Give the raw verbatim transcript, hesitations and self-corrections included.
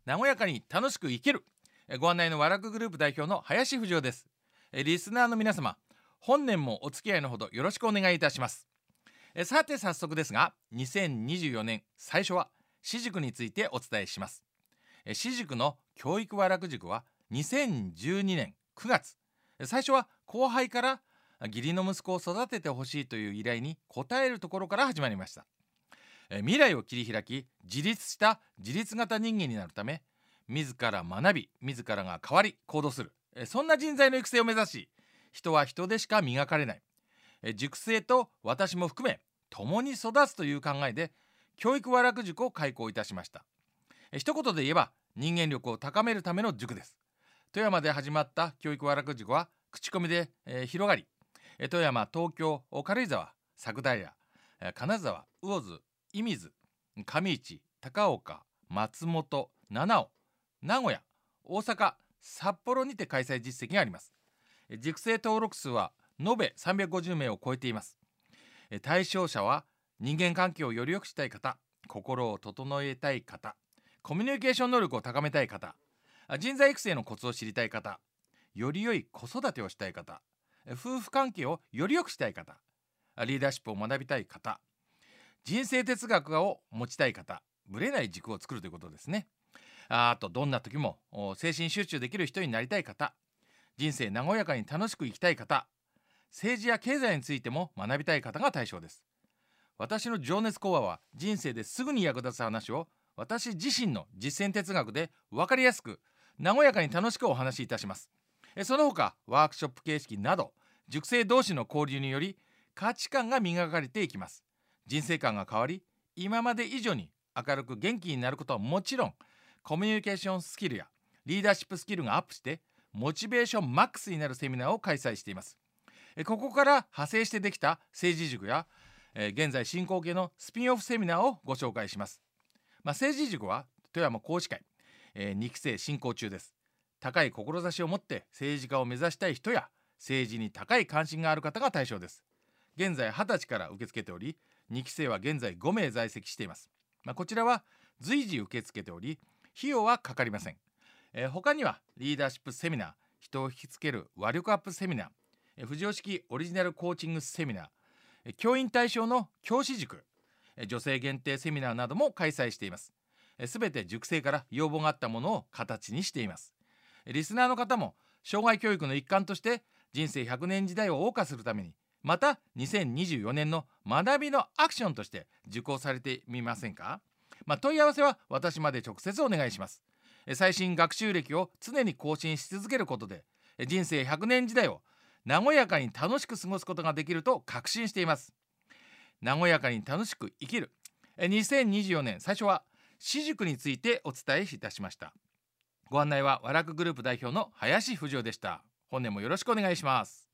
和やかに楽しく生きる。ご案内の和楽グループ代表の林富士です。リスナーの皆様、本年もお付き合いのほどよろしくお願いいたします。さて早速ですが、にせんにじゅうよねん最初は私塾についてお伝えします。私塾の教育和楽塾はにせんじゅうにねんくがつ、最初は後輩から義理の息子を育ててほしいという依頼に応えるところから始まりました。未来を切り開き、自立した自立型人間になるため、自ら学び、自らが変わり行動する、そんな人材の育成を目指し、人は人でしか磨かれない、塾生と私も含め共に育つという考えで教育和楽塾を開講いたしました。一言で言えば人間力を高めるための塾です。富山で始まった教育和楽塾は口コミで、えー、広がり、富山、東京、軽井沢、佐久平、金沢、魚津、射水、上市、高岡、松本、七尾、名古屋、大阪、札幌にて開催実績があります。塾生登録数は延べさんびゃくごじゅうめいを超えています。対象者は人間関係をより良くしたい方、心を整えたい方、コミュニケーション能力を高めたい方、人材育成のコツを知りたい方、より良い子育てをしたい方、夫婦関係をより良くしたい方、リーダーシップを学びたい方、人生哲学を持ちたい方、ぶれない軸を作るということですね。あとどんな時も精神集中できる人になりたい方、人生和やかに楽しく生きたい方、政治や経済についても学びたい方が対象です。私の情熱講話は人生ですぐに役立つ話を私自身の実践哲学で分かりやすく和やかに楽しくお話しいたします。その他ワークショップ形式など塾生同士の交流により価値観が磨かれていきます。人生観が変わり、今まで以上に明るく元気になることはもちろん、コミュニケーションスキルやリーダーシップスキルがアップしてモチベーションマックスになるセミナーを開催しています。ここから派生してできた政治塾や現在進行形のスピンオフセミナーをご紹介します。まあ、政治塾は富山講師会、えー、にきせい進行中です。高い志を持って政治家を目指したい人や政治に高い関心がある方が対象です。現在はたちから受け付けており、にきせいは現在ごめい在籍しています。まあ、こちらは随時受け付けており、費用はかかりません。えー、他にはリーダーシップセミナー、人を引きつける和力アップセミナー、えー、藤尾式オリジナルコーチングセミナー、えー、教員対象の教師塾、えー、女性限定セミナーなども開催しています。すべて塾生から要望があったものを形にしています。リスナーの方も障害教育の一環として人生ひゃくねん時代を謳歌するために、またにせんにじゅうよねんの学びのアクションとして受講されてみませんか？まあ、問い合わせは私まで直接お願いします。最新学習歴を常に更新し続けることで人生ひゃくねん時代を和やかに楽しく過ごすことができると確信しています。和やかに楽しく生きる。にせんにじゅうよねん最初は私塾についてお伝えいたしました。ご案内は和楽グループ代表の林富士でした。本年もよろしくお願いします。